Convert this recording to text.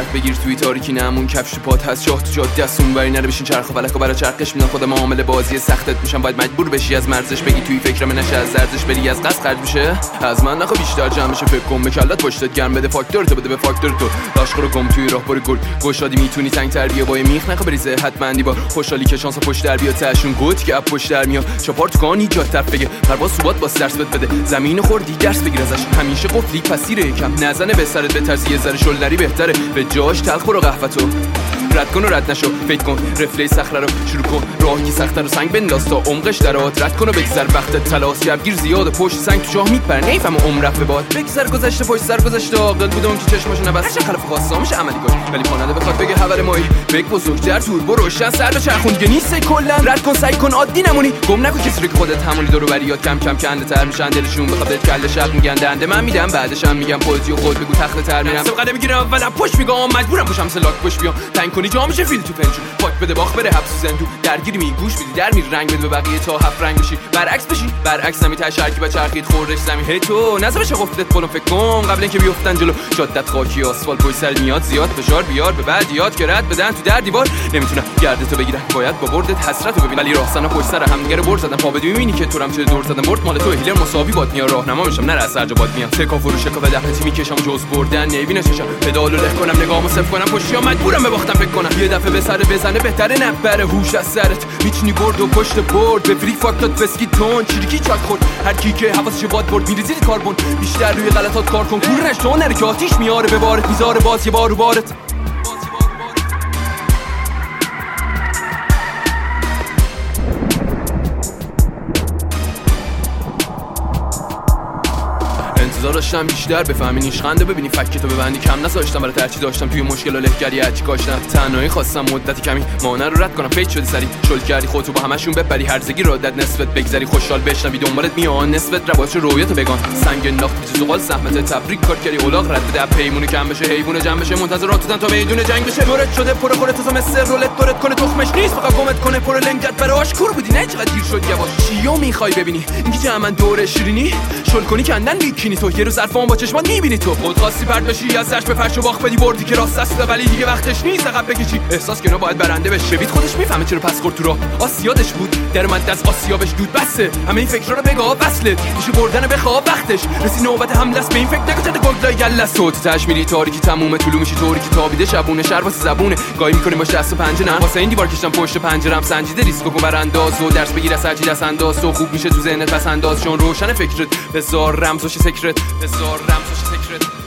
راحت بگیر توی تاریکی نمون کفش پات هست شاه تو جاده است اونوری نره بشین چرخ و فلک و برا چرخش میدن خودم عامل بازی سختت میشم باید مجبور بشی از مرزش بگی توی فکرم نشه از ارزش بری از قصد خرج بشه از من نخوا بیشتر جمع بشه فکر کن به کلت پشتت گرم بده فاکتور تو بده به فاکتور تو عاشق رو گم توی راه بر گل گشادی میتونی تنگ تر بیا با میخ نخوا بری صحت مندی با خوشحالی که شانس پشت در بیا تاشون گوت که اپ پشت در میاد چپار تو کانی جات طرف بگه پرواز ثبات با درس بده زمین خوردی درس بگیر ازش همیشه قفلی پسیره یکم نزنه به سرت به طرز یه ذره شلدری بهتره به جاش تلخ برو قهوه‌تو رد کن و رد نشو فکر کن رفلی صخره رو شروع کن راهی سخته رو سنگ بنداز تا عمقش درات رد کن و بگذر وقت تلاش گیر زیاد پشت سنگ تو جاه میپره نمیفهمه عمر رفت به باد بگذر گذشته پشت سر گذشته عاقل بود اون که چشماشو نبست خلاف خواستامش عملی کنه ولی خواننده بخواد بگه خبر مایی بگ بزرگتر توربو روشن سر به چرخون دیگه نیست کلا رد کن سعی کن عادی نمونی گم نکن کسی رو که خودت همونی دور و بریات کم کم کنده تر میشن دلشون بخواد بهت کله شب میگن دنده من میدم بعدش هم میگم خودی و خود بگو تخته تر میرم سب قدم میگیرم اولا پشت میگم مجبورم پشم سلاک پشت بیام تنگ کنی جا میشه فیل تو پنجو پاک بده باخ بره حبس زندو درگیری می گوش بدی در میری رنگ بده به بقیه تا هفت رنگ بشی برعکس بشی برعکس نمی تشرکی با چرخید خوردش زمین هی تو نذار بشه قفلت بالون فکر کن قبل اینکه بیافتن جلو جادت خاکی آسفالت پشت سر میاد زیاد فشار بیار به بعد یاد که رد بدن تو در دیوار نمیتونم گردتو بگیرم باید با بردت حسرتو ببین ولی راهسنا پشت سر هم دیگه رو برد زدن پا بدی میبینی که تو رم چه دور زدن برد مال تو هیلر مساوی باد میاد راهنما میشم نره از سر جا باد میام تکا فروش کا به دهنتی میکشم جز بردن نمیبینه چشم پدالو له کنم نگاهمو صفر کنم پشتیا مجبورم بباختم فکر کنم یه دفعه به سر بزنه بهتره نبره هوش از سرت میتونی برد و پشت برد به فری فاکتات فسکی تون چیریکی چاک خورد هر کی که حواسش باد برد میریزی کاربن بیشتر روی غلطات کار کن کورنش تو نره که آتیش میاره به بارت میذاره باز یه بار رو بارت انتظار داشتم بیشتر بفهمی نیشخنده ببینی فکت تو ببندی کم نذاشتم برای هرچی داشتم توی مشکل و لهگری هرچی کاشتم تنهایی خواستم مدتی کمی مانع رو رد کنم فیت شدی سری شل کردی خودتو با همشون ببری هرزگی رو داد نسبت بگذری خوشحال بشنوی دنبالت میان نسبت روایت رویاتو بگان سنگ ناخت بی زغال زحمت تبریک کار کردی اولاغ رد بده پیمون کم بشه حیوان جمع بشه منتظراتتن تا میدون جنگ بشه دورت شده پر خودت تو مثل رولت دورت کنه تخمش نیست فقط گمت کنه پر لنگت براش کور بودی نه چقدر دیر شد یواش چیو میخوای ببینی اینکه جمع من دور شیرینی شل کنی کندن بیکینی تو یه روز حرفام با چشمات میبینی تو خود خواستی پرت بشی از سرش به فرش و باخت بدی بردی که راست است ولی دیگه وقتش نیست عقب بکشی احساس کنه باید برنده بشه ببین خودش میفهمه چرا پس خورد تو راه آسیادش بود در اومد از آسیابش دود بسه همه این فکرا رو بگا وصلت میشه بردن بخواب وقتش رسی نوبت حمله است به این فکر نکن چت گلدای گله صوت تاش میری تاریکی تموم طلوع میشی طوری که تابیده شبونه شهر واسه زبونه گاهی میکنیم باش دست و پنجه نه واسه این دیوار کشتم پشت پنجرم سنجیده ریسک کن برانداز و درس بگیر از هرچی دست انداز تو خوب میشه تو ذهنت پس انداز چون روشن فکرت بذار رمزش سکرت بذار رمزش سکرت